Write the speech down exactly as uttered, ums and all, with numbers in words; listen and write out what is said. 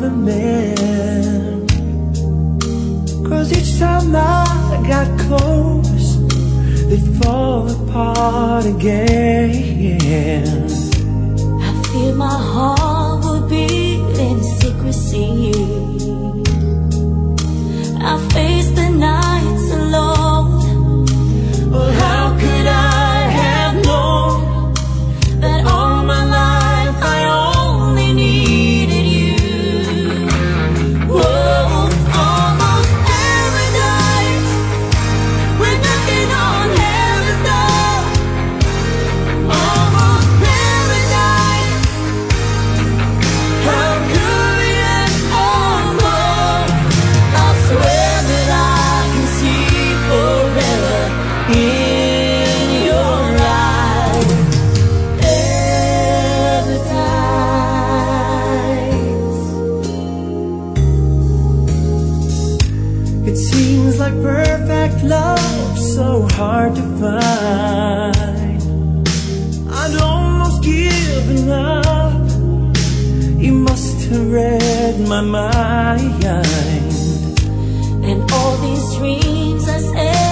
other man. Cause each time I got close, they'd fall apart again. I fear my heart would beat in secrecy. I face the nights alone. Well, how could I have known that all my life I only needed you? Whoa, almost paradise. We're knocking on heaven's door. Almost paradise. How could we ask for more? I swear that I can see forever in your eyes. Paradise. It seems like perfect love, so hard to find. I'd almost given up. You must have read my mind. And all these dreams I said